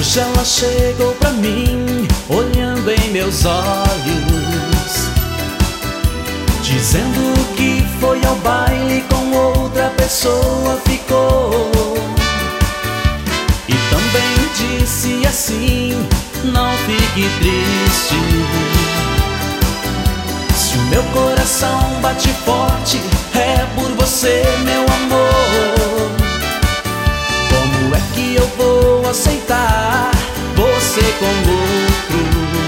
Hoje ela chegou pra mim, olhando em meus olhos, dizendo que foi ao baile com outra pessoa ficou. E também disse assim: não fique triste, se o meu coração bate forte é por você, meu amor. Como é que eu vou aceitar você com outro?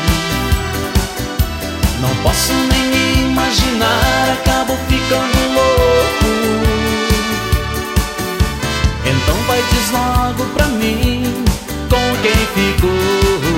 Não posso nem imaginar, acabo ficando louco. Então vai, diz logo pra mim com quem ficou.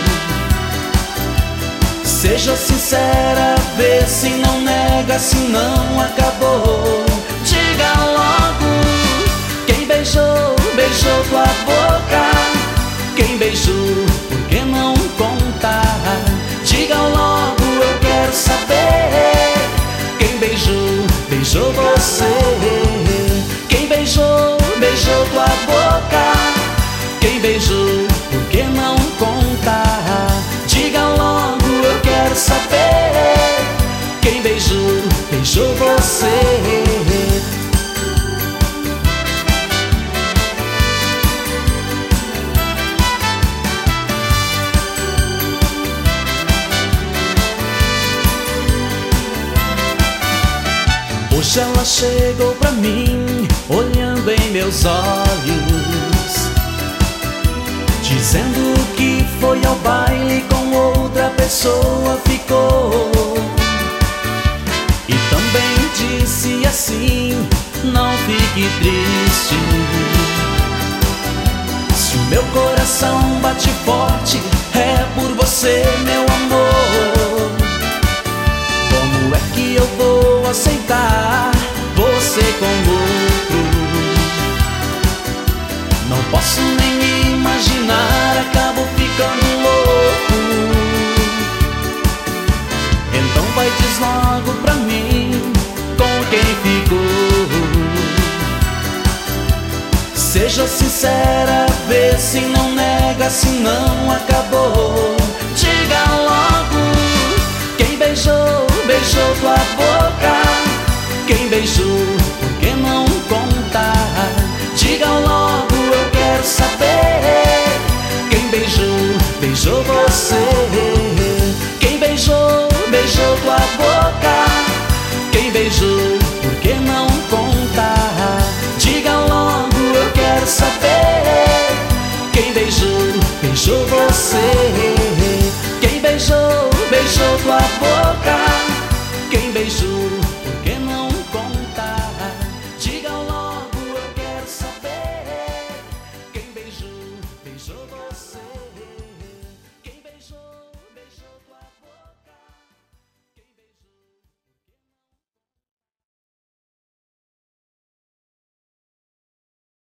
Seja sincera, vê se não nega, se não acabou. Diga logo quem beijou, beijou tua boca. Quem beijou, por que não contar? Diga logo, eu quero saber. Quem beijou, beijou você. Quem beijou, beijou tua boca. Quem beijou, por que não contar? Diga logo, eu quero saber. Quem beijou, beijou você. Hoje ela chegou pra mim, olhando em meus olhos, dizendo que foi ao baile com outra pessoa ficou. E também disse assim: não fique triste, se o meu coração bate forte é por você, meu amor. Como é que eu vou aceitar você com outro? Não posso nem imaginar, acabo ficando louco. Então vai, diz logo pra mim com quem ficou. Seja sincera, vê se não nega, se não acabou. Diga logo quem beijou, beijou tua boca. Quem beijou, por que não contar? Diga logo, eu quero saber.